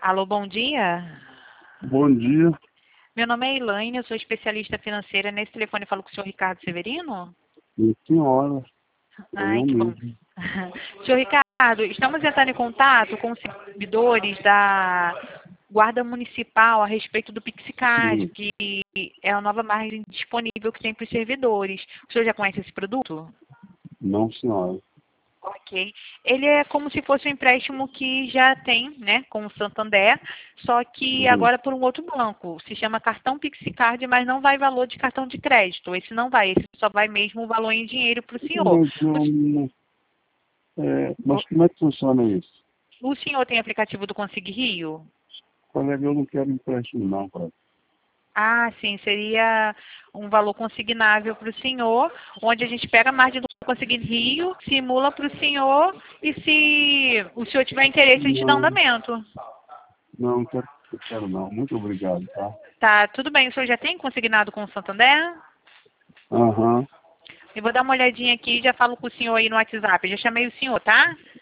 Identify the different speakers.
Speaker 1: Alô, bom dia.
Speaker 2: Bom dia.
Speaker 1: Meu nome é Elaine, eu sou especialista financeira. Nesse telefone eu falo com o senhor Ricardo Severino?
Speaker 2: Sim, senhora. Sou
Speaker 1: Ai,
Speaker 2: eu
Speaker 1: que bom.
Speaker 2: mesmo.
Speaker 1: Senhor Ricardo, estamos entrando em contato com os servidores da Guarda Municipal a respeito do Pixicard,
Speaker 2: Sim.
Speaker 1: que é a nova margem disponível que tem para os servidores. O senhor já conhece esse produto?
Speaker 2: Não, senhora.
Speaker 1: Ok. Ele é como se fosse um empréstimo que já tem, né, com o Santander, só que
Speaker 2: Uhum.
Speaker 1: agora por um outro banco. Se chama cartão Pixicard, mas não vai valor de cartão de crédito. Esse não vai, esse só vai mesmo o valor em dinheiro para o senhor.
Speaker 2: Mas, não, mas como é que funciona isso?
Speaker 1: O senhor tem aplicativo do Consig Rio?
Speaker 2: Colega, eu não quero empréstimo, não, cara.
Speaker 1: Ah, sim, seria um valor consignável para o senhor, onde a gente pega a margem do Consig Rio, simula para o senhor e se o senhor tiver interesse, a gente dá um
Speaker 2: Não,
Speaker 1: andamento.
Speaker 2: não quero não. Muito obrigado, tá?
Speaker 1: Tá, tudo bem. O senhor já tem consignado com o Santander?
Speaker 2: Aham.
Speaker 1: Eu vou dar uma olhadinha aqui e já falo com o senhor aí no WhatsApp. Eu já chamei o senhor, tá?